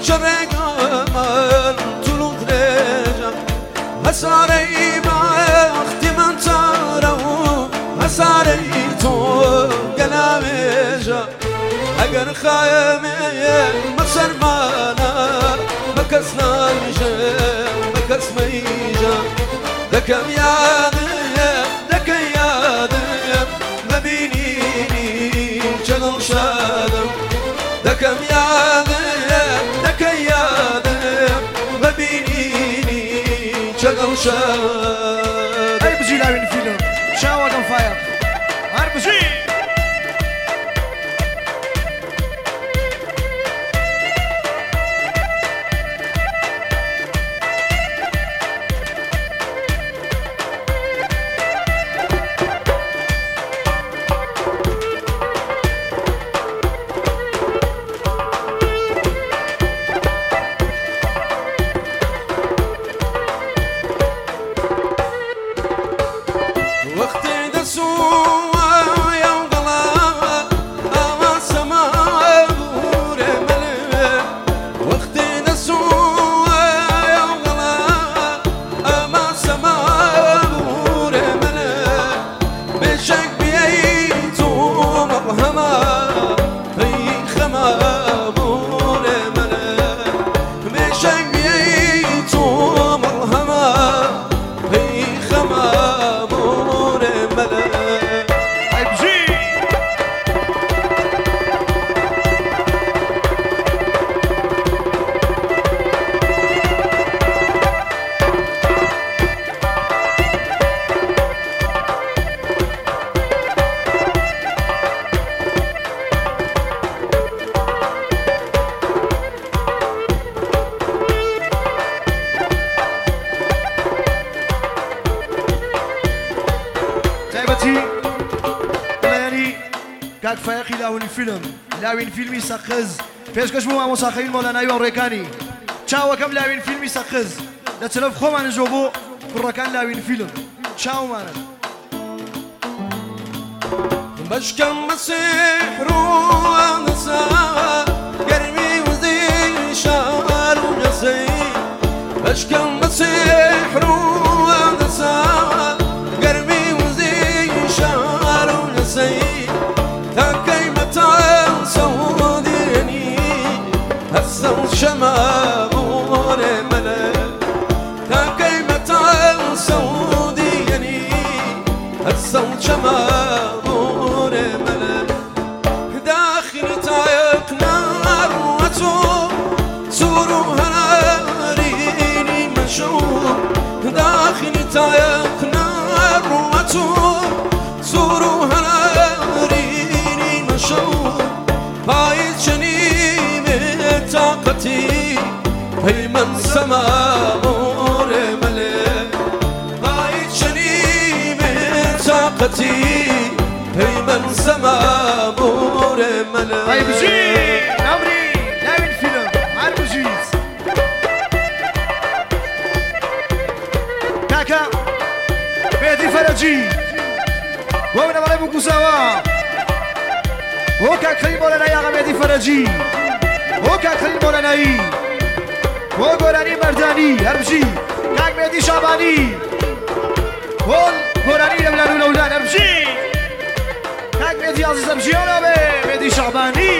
شرقان طلوع رجع هساري بختي من تارو هساري تو قلامجا اگر خايمي مصر مانا مكسنا الجا مكس ميجا دكم يادم دك يادم مبينيني جنل شادم دكم يادم دك يادم مبينيني جنل شادم هاي بجي لاوين فيلم شاوة كم فاير هاي بجي كاك فايقي لاوين فيلم لاوين فيلمي سقز فيش كشمو مع مساخين مولاناي وامريكاني تشاو كم لاوين فيلمي سقز لتلف خو عن جوبو كركان لاوين فيلم تشاو معنا باش كم مسحر ونسى قرمي وزي شعر وجسي باش كم مسحر ونسى قرمي وزي شعر وجسي شمامور ملك كيمة سعوديني الصوت شمامور ملك داخل تعيق نار وتوب سوروها ناريني مشهور داخل تعيق نار وتوب سوروها ناريني مشهور بايت طاقتي هي من سما مور ملك بايت شنيم طاقتي هي من سما مور ملك هاي بجي نمري لاوين فيلم عارف بجيز كاكا بيدي فرجي ومن مريم كوساوا وكاك خلي مولانا يا غميدي فرجي وكاك خليل مولانایی وگورانی مردانی هربجی کاک مهدی شعبانی وگورانی لولان ولولان هربجی کاک مهدی عزیز هربجیانا به مهدی شعبانی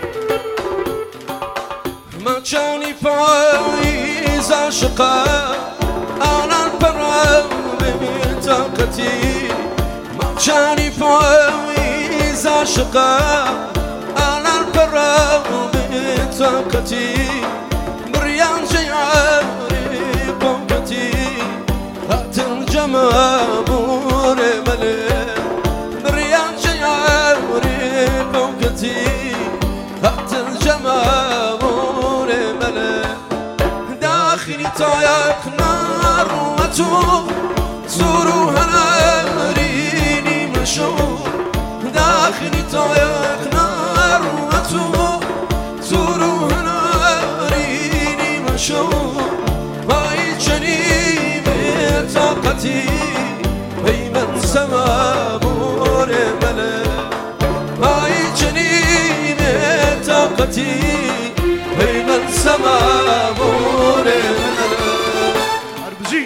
ما جاني پاییز عاشقا آنان پرم طاقتي ما جاني پاییز عاشقا آنان پرم طاقتي بريان شعاري قوتي هات الجمامور ملك بريان شعاري قوتي هات الجمامور ملك داخلي طايق نار وتوب زوروها ناريني مشهور داخلي طايق نار وتوب زوروها ناريني مشهور باي جنيب طاقتي هي من سما مور ملك باي جنيب طاقتي هي من سما مامونه هربجی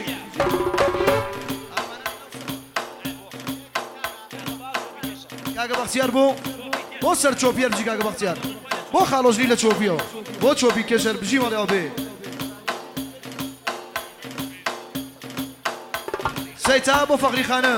کاگە بەختیار بۆ سەر چۆپی هەربجی کاگە بەختیار بۆ خاڵۆژلی لە چۆپیەوە بۆ چۆپی کێش هەربجی مەڵێەوە بێ سەیتا بۆ فەقری خانم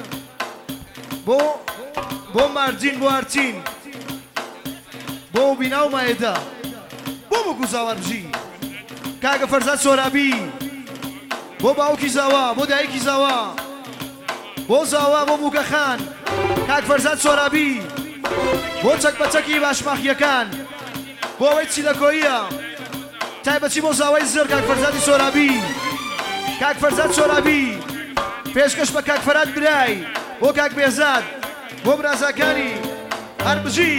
بۆ ماردین بۆ هەرچین بۆ بینا و مایەدا بۆ گوزاو هەربجی کاگە فەرزاد سۆرابی بۆ باوکی زاوا بۆ دایکی زاوا بۆ زاوا بۆ بووکەخان کاک فەرزاد سۆرابی بۆ چەک بەچەکی باشماخیەکان بۆ ئەوەی چی لە کۆیە تایبەتی بۆ زاوای زر کاک فەرزادی سۆرابی کاک فەرزاد سۆرابی پێشکەش بە کاک فەراد برای بۆ کاک بێزاد بۆ برازاکانی هەربجی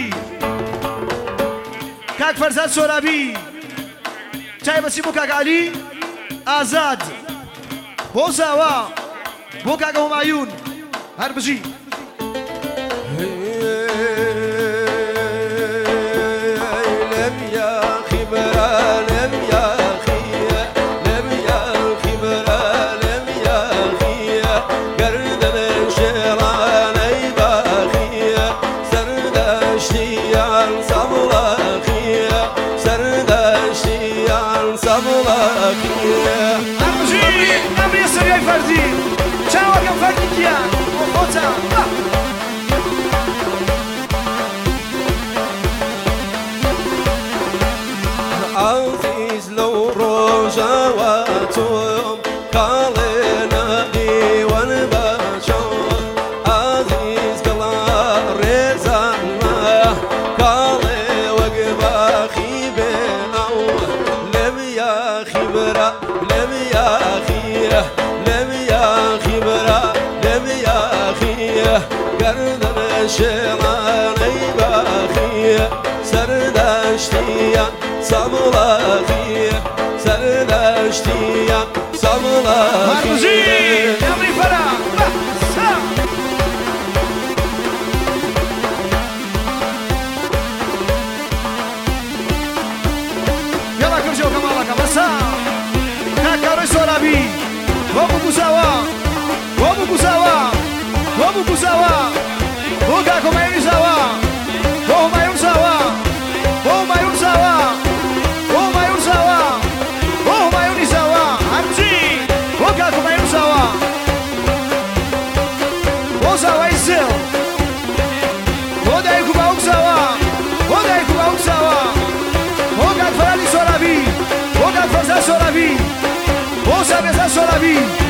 کاک فەرزاد سۆرابی تایبەتی بۆ کاک عەلی ئازاد بۆ زاوا بۆ کاک هومایون هەربجی نمری سریای فردی چاوەکەم فەردی گیان بۆ خۆتە عزیز لەو ڕۆژەوە تۆم کاڵێنە دیوەن بەچۆم عزیز گەڵا ڕێزانمە کاڵێ وەک باخی بێ ئەو لەم یاخی برا لەم یاخیە لەم یاخی برا لەم یاخیە گەردەنە شێڵانەی باخیە سەردەشتیان سەمڵەخیە سەردەشتیان سەمڵەخیە نمری فەرا یاڵا کەمشەوە کەماڵەکە بەسا کاکاڕۆی سۆرابی بۆ بووزاوە بۆ بووزاوە بۆ بووزاوە بۆ کاک هومایونی زاوە بۆ هومایون زاوە بۆ هومایون زاوە بۆ هومایون زاوە بۆ هومایونی زاوە هەربجی بۆ کاک هومایون زاوە بۆ زاوای زێڵ بۆ دایک و باوک زاوە بۆ دایک و باوک زاوە بۆ کاک فەرادی سۆرابی بۆ کاک فەرزاد سۆرابی بۆ سابێزاد سۆرابی